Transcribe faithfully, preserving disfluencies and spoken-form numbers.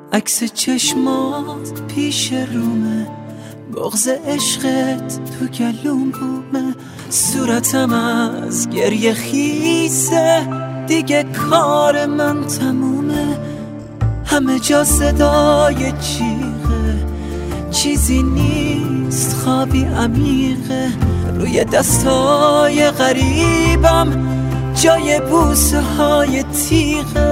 عکس چشمات پیش رومه، بغض عشقت تو گلوم بومه، صورتم از گریه خیسه، دیگه کار من تمومه. همه جا صدای جیغه، چیزی نیست خوابی عمیقه، روی دستای غریبم جای بوسه های تیغه.